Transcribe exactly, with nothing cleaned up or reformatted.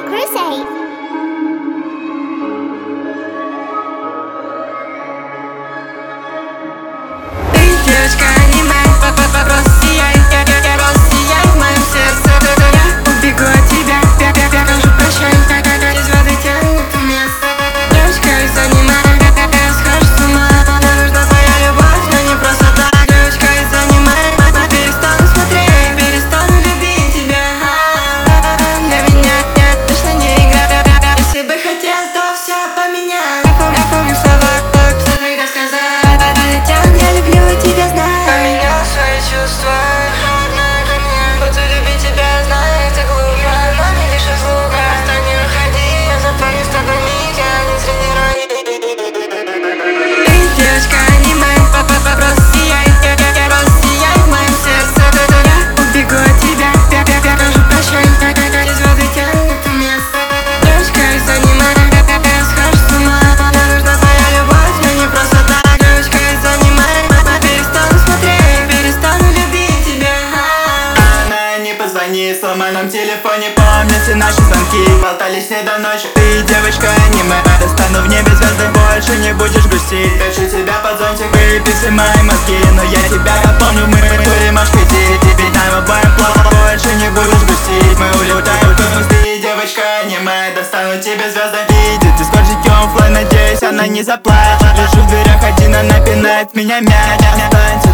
Crusade. Девочка аниме, просто сияй, я, я, я просто сияй в моем сердце. Я убегу от тебя, я, я, я скажу прощай, из воды тянет место. Девочка из аниме, я, я, я схожу с ума. Мне нужна твоя любовь, но не просто так. Девочка из аниме, перестану смотреть, перестану любить тебя. Для меня нет, точно не игра. Если бы хотел, то все поменял. Я помню, я помню слова, что тогда сказал. Я люблю тебя, знаю. Поменял свои чувства. Буду любить тебя, знаю, это глупо, но не лишь звука. Просто не уходи, я запомню с тобой миг, я не тренирую. Ты девочка аниме, просто сияй, я, я, я просто сияй в моем сердце. Я убегу от тебя, я, я, я скажу прощай, из воды тянет место. Девочка из аниме, я, я, я схожу с ума. Мне нужна твоя любовь, но не просто так. Девочка из аниме, перестану смотреть, перестану любить тебя. Она не позвони, сломанном телефоне. Помню все наши звонки, болтались не до ночи. Ты девочка аниме, достану в небе звезды, больше не будешь грустить. Хочу тебя под зонтик, выпей все мои мозги. Но я тебя, я помню, мы курим аж пяти. Ведь нам обоим плохо, больше не будешь грустить. Мы улетаем в космос, ты девочка аниме, достану тебе звезды. Видит, дискорд ждем флай, надеюсь, она не заплачет. Лежу в дверях один, она пинает меня мяч. Останься